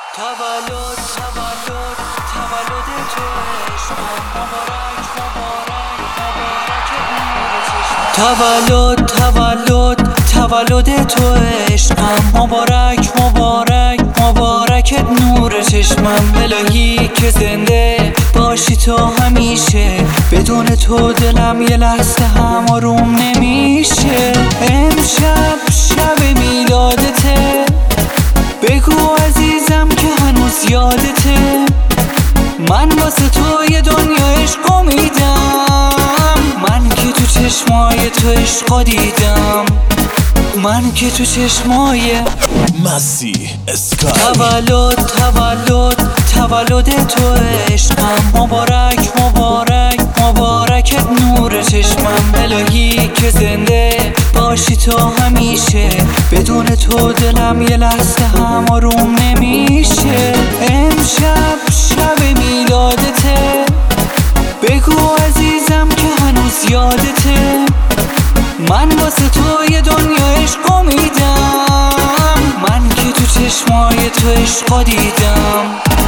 تولد تو عشقم، مبارک تولد تو عشقم، مبارک نور چشمم. الهی که زنده باشی تو همیشه، بدون تو دلم یه لحظه هم آروم نمیشه. امشب شب میلادته، بگو عزیزم که هنوز یادته. من واسه تو یه دنیا عشق میدم، من که تو چشمای تو عشق دیدم، من که تو چشمای مسیح اسکای. تولد تو عشقم، مبارک نور چشمم. الهی که زنده باشی تو همیشه، بدون تو دلم یه لحظه هم آروم نمیشه. امشب شب میلادته، بگو عزیزم که هنوز یادته. من واسه تو یه دنیا عشق میدم، من که تو چشمای تو عشق دیدم.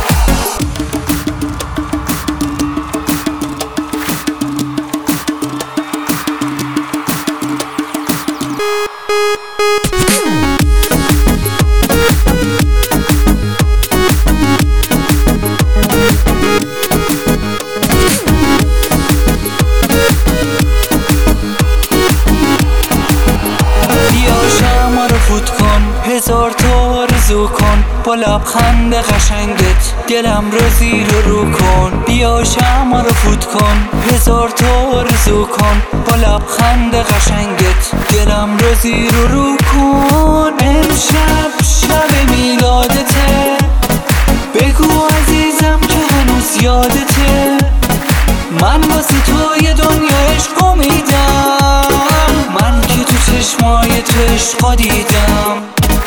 هزار تا آرزو کن با لبخند قشنگت، دلم رو زیر و رو کن. بیا شمع رو فوت کن، هزار تا آرزو کن با لبخند قشنگت، دلم رو زیر و رو کن. امشب شب میلادته، بگو عزیزم که هنوز یادته. من واسه تو یه دنیا عشق میدم، من که تو چشمای تو عشق دیدم.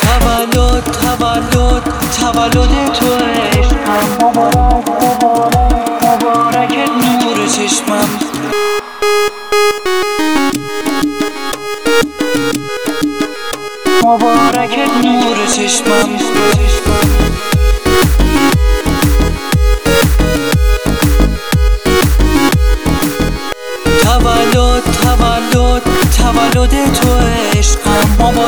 تولد تو عشقم، مبارک نور چشمم. مبارک نور چشمم. تولد تو عشقم،